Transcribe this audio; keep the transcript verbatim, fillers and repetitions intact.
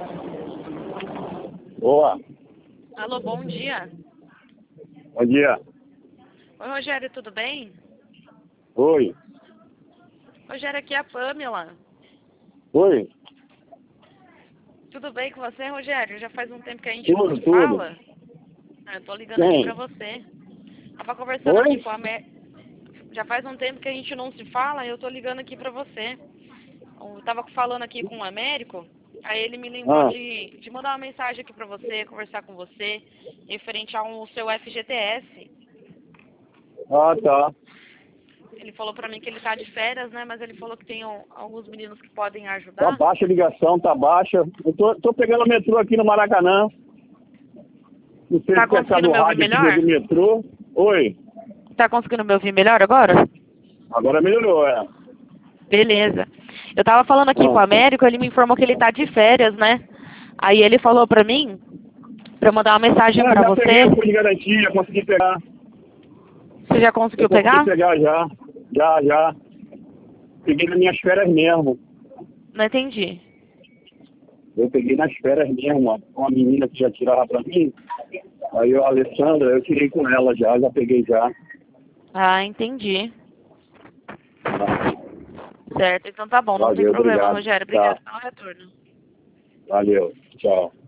Boa. Alô, bom dia. Bom dia. Oi, Rogério, tudo bem? Oi. Rogério, aqui é a Pamela. Oi. Tudo bem com você, Rogério? Já faz um tempo que a gente Tudo, não se tudo. fala. Eu tô ligando aqui Quem? pra você. Tava conversando Oi? aqui com a Mer... Já faz um tempo que a gente não se fala e eu tô ligando aqui pra você. Eu tava falando aqui com o Américo, aí ele me lembrou Ah, de, de mandar uma mensagem aqui pra você, conversar com você, referente ao seu F G T S. ah tá. Ele falou pra mim que ele tá de férias, né? Mas ele falou que tem um- alguns meninos que podem Tá ajudar. baixa a ligação, tá baixa. Eu tô, tô pegando o metrô aqui no Maracanã. Não sei Tá se quer ficar conseguindo no me ouvir rádio aqui melhor? do metrô. Oi. Tá conseguindo me ouvir melhor agora? Agora melhorou, é. Beleza. Eu tava falando aqui com o Ah. Américo, ele me informou que ele tá de férias, né? Aí ele falou pra mim, pra eu mandar uma mensagem Ah, pra já peguei você. o fundo de garantia, consegui pegar. Você já Eu conseguiu consegui pegar? pegar já. Já, já. Peguei nas minhas férias mesmo. Não entendi. Eu peguei nas férias mesmo, ó, uma menina que já tirava pra mim. Aí eu, a Alessandra, eu tirei com ela já, já peguei já. Ah, entendi. Tá. Certo, então tá bom, não tem Valeu, problema, obrigado. Rogério. Tá. Obrigado pelo retorno. Valeu. Tchau.